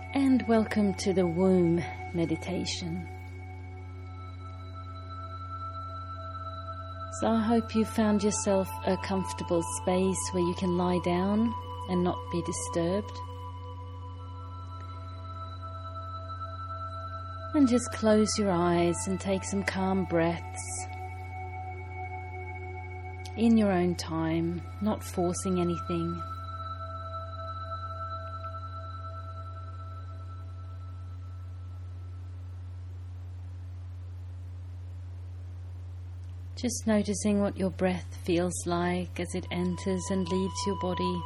And welcome to the womb meditation. So I hope you found yourself a comfortable space where you can lie down and not be disturbed. And just close your eyes and take some calm breaths in your own time, not forcing anything. Just noticing what your breath feels like as it enters and leaves your body.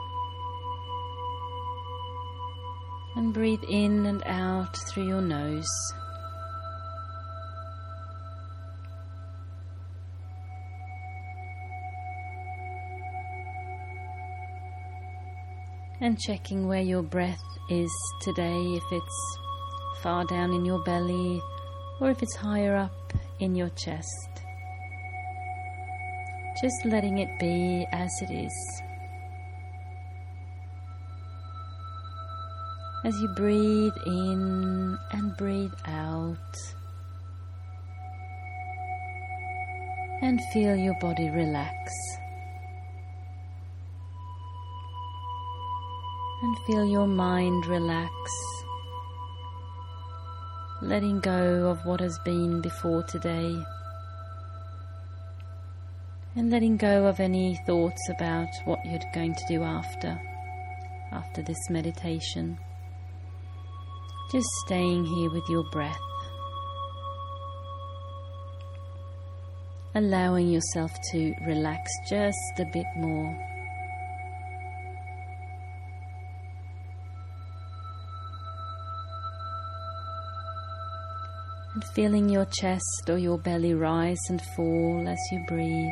And breathe in and out through your nose. And checking where your breath is today, if it's far down in your belly or if it's higher up in your chest. Just letting it be as it is. As you breathe in and breathe out, and feel your body relax. And feel your mind relax, letting go of what has been before today. And letting go of any thoughts about what you're going to do after this meditation. Just staying here with your breath. Allowing yourself to relax just a bit more. And feeling your chest or your belly rise and fall as you breathe.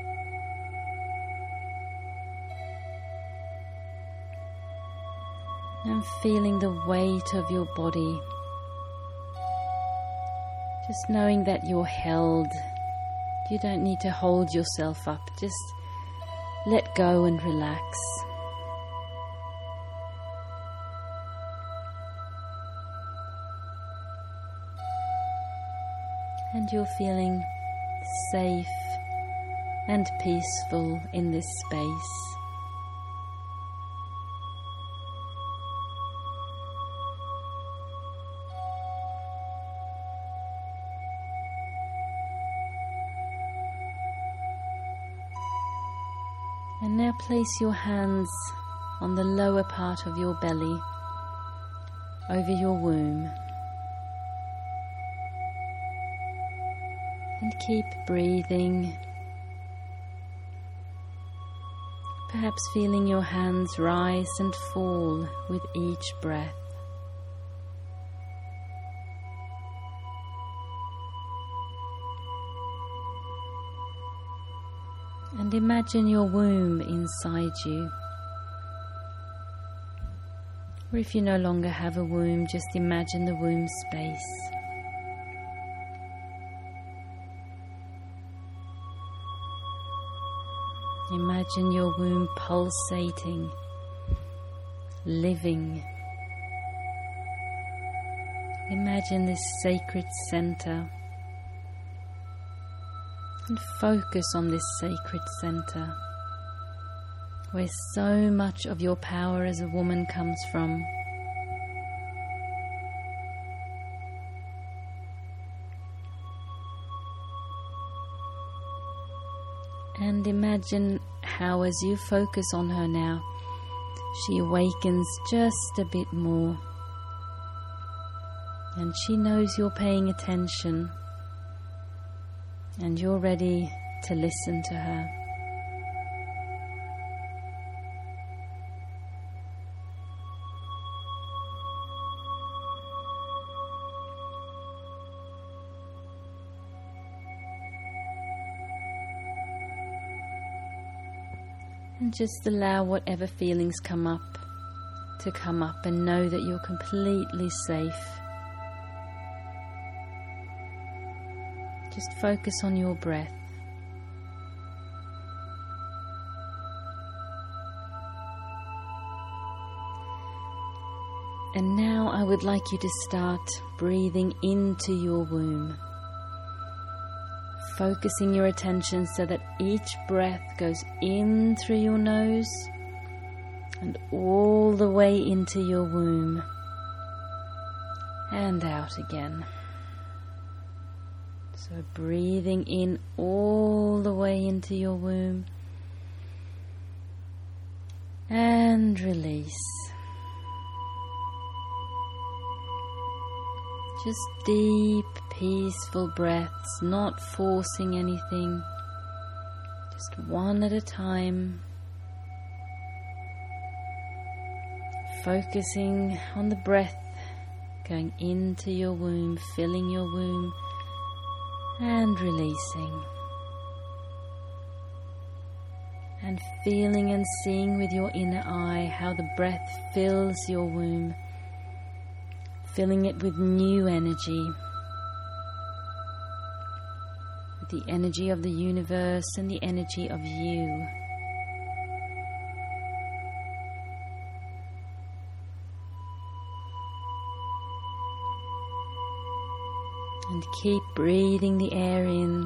And feeling the weight of your body. Just knowing that you're held. You don't need to hold yourself up. Just let go and relax. And you're feeling safe and peaceful in this space. And now place your hands on the lower part of your belly, over your womb. And keep breathing. Perhaps feeling your hands rise and fall with each breath. And imagine your womb inside you. Or if you no longer have a womb, just imagine the womb space. Imagine your womb pulsating, living. Imagine this sacred center. And focus on this sacred center, where so much of your power as a woman comes from. And imagine how, as you focus on her now, she awakens just a bit more. And she knows you're paying attention. And you're ready to listen to her. And just allow whatever feelings come up to come up, and know that you're completely safe. Just focus on your breath. And now I would like you to start breathing into your womb, focusing your attention so that each breath goes in through your nose and all the way into your womb and out again. So breathing in all the way into your womb and release. Just deep, peaceful breaths, not forcing anything, just one at a time, focusing on the breath going into your womb, filling your womb and releasing, and feeling and seeing with your inner eye how the breath fills your womb, filling it with new energy, with the energy of the universe and the energy of you. And keep breathing the air in,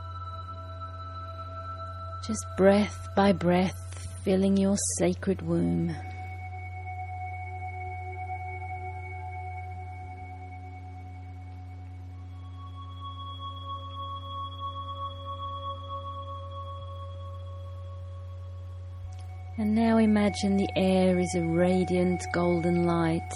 just breath by breath, filling your sacred womb. And now imagine the air is a radiant golden light,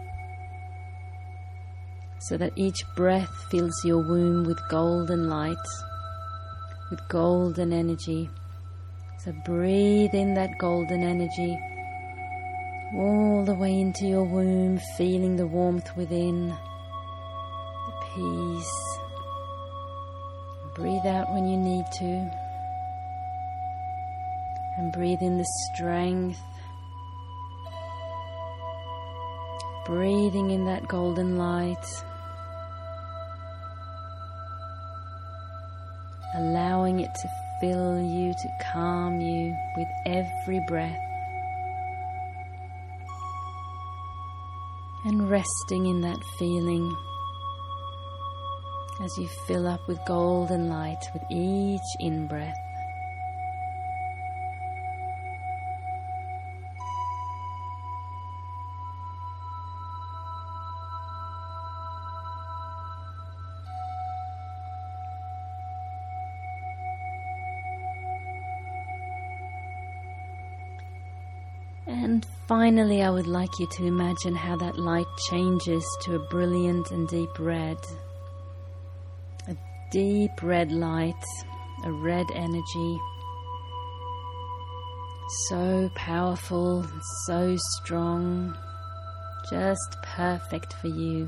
so that each breath fills your womb with golden light, with golden energy. So breathe in that golden energy all the way into your womb, feeling the warmth within, the peace. Breathe out when you need to. And breathe in the strength, breathing in that golden light, allowing it to fill you, to calm you with every breath, and resting in that feeling as you fill up with golden light with each in-breath. And finally, I would like you to imagine how that light changes to a brilliant and deep red. A deep red light, a red energy. So powerful, so strong, just perfect for you.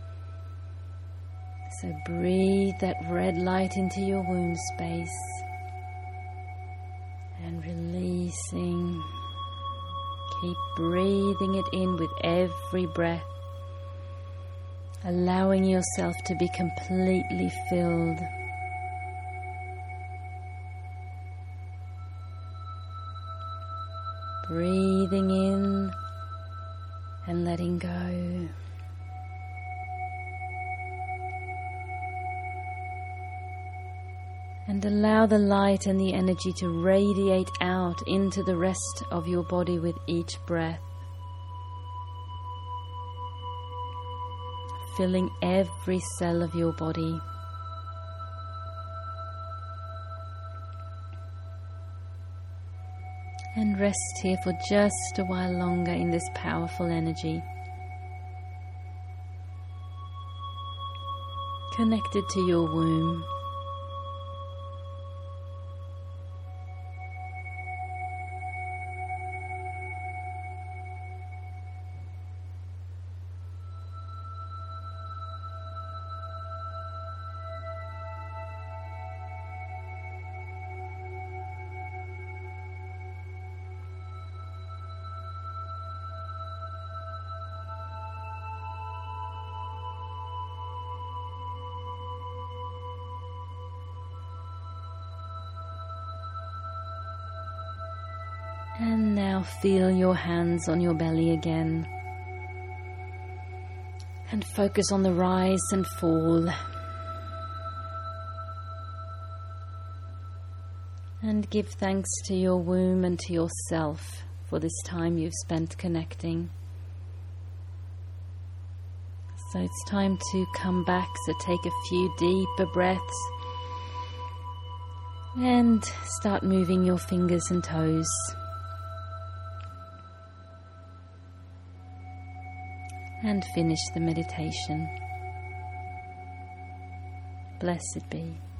So breathe that red light into your womb space and releasing. Keep breathing it in with every breath, allowing yourself to be completely filled. Breathing in and letting go. And allow the light and the energy to radiate out into the rest of your body with each breath, filling every cell of your body. And rest here for just a while longer in this powerful energy, connected to your womb. And now feel your hands on your belly again. And focus on the rise and fall. And give thanks to your womb and to yourself for this time you've spent connecting. So it's time to come back, so take a few deeper breaths and start moving your fingers and toes. And finish the meditation. Blessed be.